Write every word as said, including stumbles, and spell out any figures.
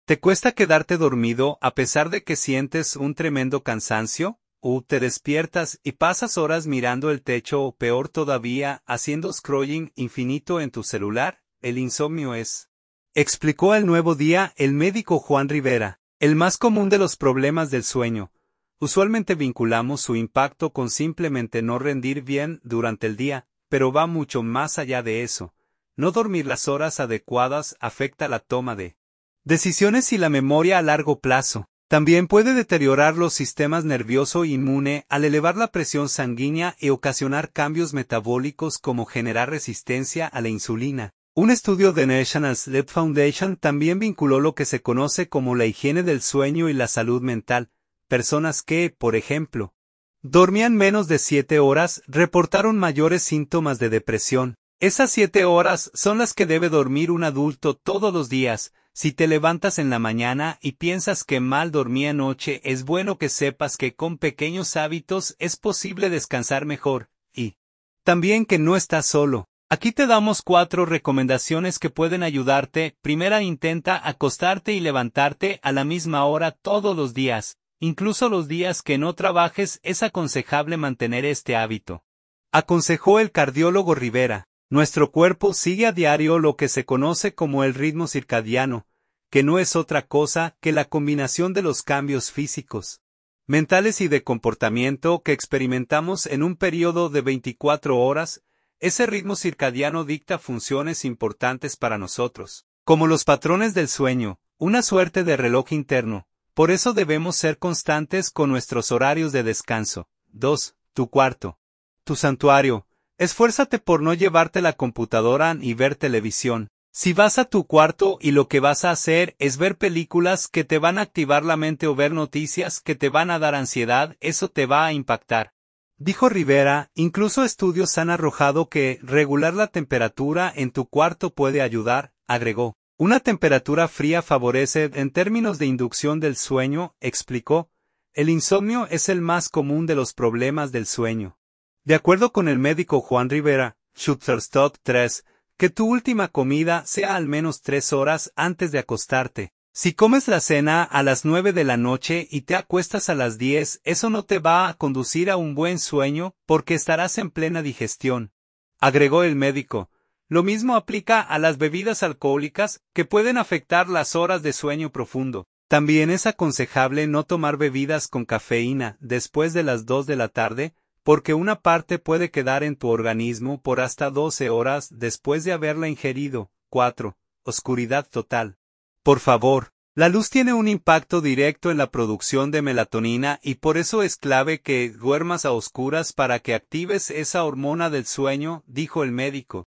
¿Te cuesta quedarte dormido a pesar de que sientes un tremendo cansancio? ¿O te despiertas y pasas horas mirando el techo o peor todavía, haciendo scrolling infinito en tu celular? El insomnio es, explicó al Nuevo Día el médico Juan Rivera, el más común de los problemas del sueño. Usualmente vinculamos su impacto con simplemente no rendir bien durante el día, pero va mucho más allá de eso. No dormir las horas adecuadas afecta la toma de decisiones y la memoria a largo plazo. También puede deteriorar los sistemas nervioso e inmune al elevar la presión sanguínea y ocasionar cambios metabólicos como generar resistencia a la insulina. Un estudio de National Sleep Foundation también vinculó lo que se conoce como la higiene del sueño y la salud mental. Personas que, por ejemplo, dormían menos de siete horas reportaron mayores síntomas de depresión. Esas siete horas son las que debe dormir un adulto todos los días. Si te levantas en la mañana y piensas que mal dormí anoche, es bueno que sepas que con pequeños hábitos es posible descansar mejor, y también que no estás solo. Aquí te damos cuatro recomendaciones que pueden ayudarte. Primera, intenta acostarte y levantarte a la misma hora todos los días. Incluso los días que no trabajes es aconsejable mantener este hábito. Aconsejó el cardiólogo Rivera. Nuestro cuerpo sigue a diario lo que se conoce como el ritmo circadiano, que no es otra cosa que la combinación de los cambios físicos, mentales y de comportamiento que experimentamos en un periodo de veinticuatro horas. Ese ritmo circadiano dicta funciones importantes para nosotros, como los patrones del sueño, una suerte de reloj interno. Por eso debemos ser constantes con nuestros horarios de descanso. dos. Tu cuarto. Tu santuario. Esfuérzate por no llevarte la computadora ni ver televisión. Si vas a tu cuarto y lo que vas a hacer es ver películas que te van a activar la mente o ver noticias que te van a dar ansiedad, eso te va a impactar. Dijo Rivera, incluso estudios han arrojado que regular la temperatura en tu cuarto puede ayudar, agregó. Una temperatura fría favorece en términos de inducción del sueño, explicó. El insomnio es el más común de los problemas del sueño. De acuerdo con el médico Juan Rivera, Shutterstock tres, que tu última comida sea al menos tres horas antes de acostarte. Si comes la cena a las nueve de la noche y te acuestas a las diez, eso no te va a conducir a un buen sueño porque estarás en plena digestión. Agregó el médico. Lo mismo aplica a las bebidas alcohólicas que pueden afectar las horas de sueño profundo. También es aconsejable no tomar bebidas con cafeína después de las dos de la tarde, porque una parte puede quedar en tu organismo por hasta doce horas después de haberla ingerido. cuatro. Oscuridad total. Por favor, la luz tiene un impacto directo en la producción de melatonina y por eso es clave que duermas a oscuras para que actives esa hormona del sueño, dijo el médico.